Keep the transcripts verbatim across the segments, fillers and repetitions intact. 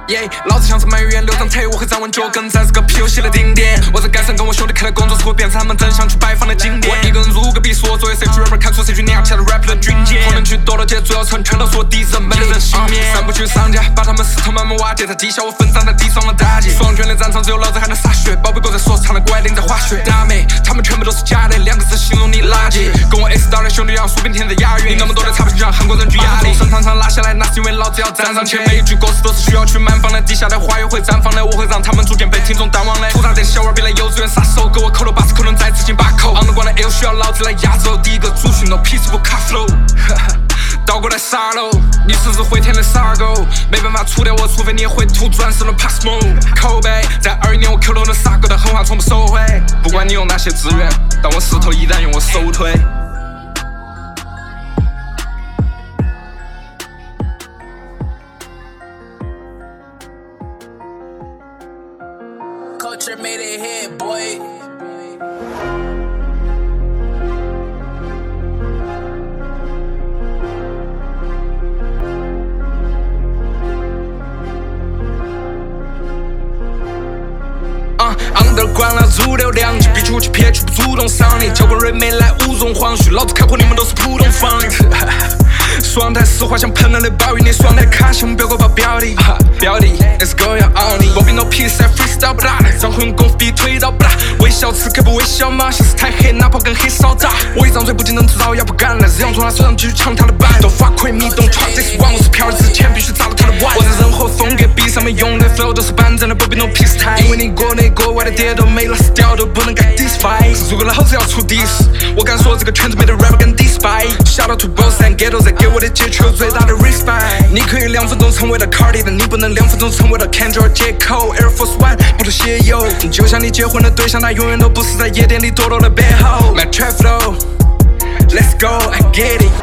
耶，老子像是鳗鱼流淌腿，我会站稳脚跟，在这个皮游戏的顶点。我在街上跟我兄弟开的工作室，会变成他们真想去拜访的景点。我一个人入个笔，是我作为 C G rapper 看出 C G 娘起来的 rap 的军舰。红人区多了街，主要村全都是我敌人，没得人幸免。三部曲上架，把他们石头慢慢瓦解，在地下我奋战在地上的打击。双拳的战场只有老子还能洒血，宝贝哥在说唱的拐点在滑雪。大妹，他们全部都是假的，两个字形容你垃圾。跟我 S 岛的兄弟让薯饼甜在押韵，你那么多的差评就让韩国人举哑铃。从声场拉下来，那是因为老子要站上去。每一句歌词都是需要去满放的，地下的花园会绽放的，我会让他们逐渐被听众淡忘的。土大这小娃儿比那幼稚园杀手，给我扣了八十可能再自进把口。昂得光的 L 需要老子来压轴，第一个主训了 peaceful cut flow。倒过来撒喽，你是只会舔的傻狗，没办法除掉我，除非你也会吐转身的 pass mode。口碑在二一年我 Q 了的傻狗的狠话从不收回，不管你用哪些资源，但我石头依然用我手推。 Culture made it hit, boy. underground 了主流量级，必出去撇去不主动赏你，交过瑞美来无中晃虚，老子开阔你们都是普通方言。双台实话像喷了的暴雨，你双台卡像标个报标的，标的 Let's go 要熬你，我比 no peace 在 freestyle 不打，张慧用功夫比推倒不打，微笑此刻不微笑吗？像是太黑，哪怕跟黑烧炸，我一张嘴不仅能制造，要不敢来日阳从他手上继续抢他的板，都发亏迷， don't try this one， 我是飘之前必须砸了他的碗，我在任何风格比上面用的 flow 都是板正的，不比 no peace 台，因为你国内国外的碟都没了，死掉都不能改 this fight， 如果老子要出 diss， 我敢说这个圈子没得 rapper 敢 despite，shout out to boss and ghetto 在给我的接球最大的 respect， 你可以两分钟成为了 Cardi， 但你不能两分钟成为了 Kendrick J Cole Air Force One 不脱鞋油，就像你结婚的对象，他永远都不是在夜店里躲躲的背后。My trap flow Let's go I get it。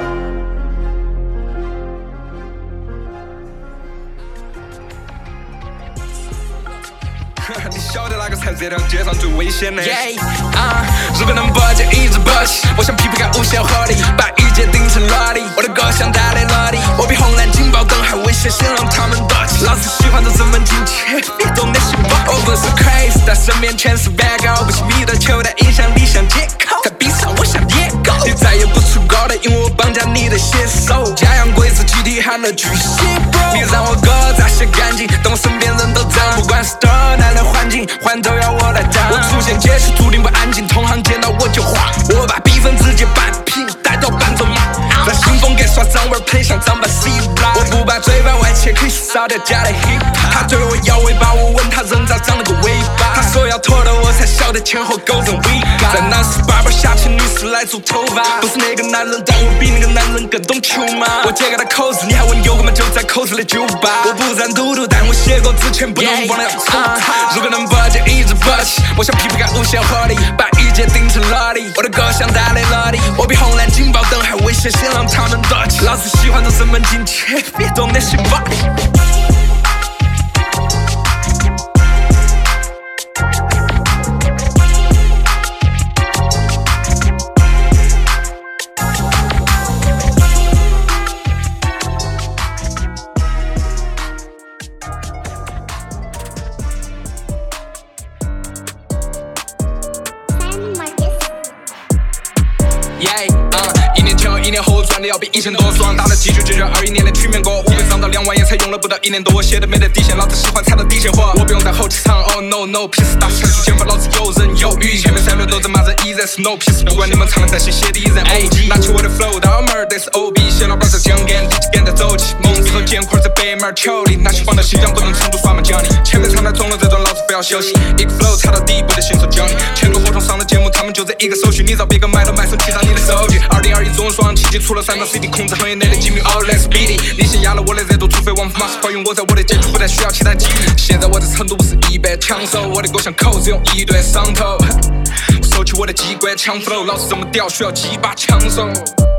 你晓得哪个才是这条街上最危险的？ Yeah， 啊、uh, 如果能把这一直拔起，我想匹配个无限合理，把一切顶成垃圾。我的歌像打在哪里？我比红蓝警报灯还危险，先让他们打起。老子喜欢的这门进去，别懂那些吧。我不是 crazy， 但身边全是 bad girl， 不惜迷的球，但影响力像借口。在比赛我像野狗，你再也不出高的，因为我绑架你的写手。家养鬼子集体喊了巨蟹 bro， 你让我歌咋写干净？等我身边人都脏，不管是多难的环境，环都要我来当。我出现解释注定不安静，同行见到我就慌。我把比分直接扳平，带到伴奏马。在新风给耍脏味配上脏把 C 拉。我不把嘴巴外切，可以烧掉假的 hip hop。他对我摇尾巴，我问他人咋长了个尾巴。他说要脱的，我才晓得前后勾成 V 八。在男士barber下请女士来做头发。不是那个男人，但我比那个男人更懂球吗？我揭开他口子，你还问有个吗？就在口子的酒吧。我不沾赌毒，但我写歌之前不能忘了要抽他。如果能把这一直拔起，我想匹配个无限合理，把一切顶成垃圾。我的歌像打在哪里？我比红蓝警报灯还危险，先让他们打起。老子喜欢的人们进去，别懂那些吧。Yeah， 啊、uh, 一年前和一年后赚的要比以前多，爽打了几局解决二一年的曲面歌，五倍涨到两万也才用了不到一年多，我写的没得底线，老子喜欢踩到底线货，我不用在后期唱 Oh no no， 屁事大成熟减法，老子游刃有余，前面三轮都在骂人，依然是 no 屁事，不管你们唱的再新，写的依然 O G， 拿起我的 flow 到门儿，这是 O B， 写老板在讲干，第几干在走起，梦子和剑块在北门球里，拿起放到新疆不能成都耍嘛讲你，前面唱的中了这段老子不要休息，一个 flow 踩到底部的新手教你，全国合同上的节目他们就这一个手续，你找别个买都买成提上你的手机，二零二一中双奇迹出了三张 C D， 控制行业内的机密 ，Oh let's beat it， 你先压了我的热度，除非王府马是保用我在我的结局不再需要其他机遇，现在我在成都不是一般抢手，我的歌像口子用一对上头，我收起我的机关抢 flow， 老子这么屌需要几把枪手。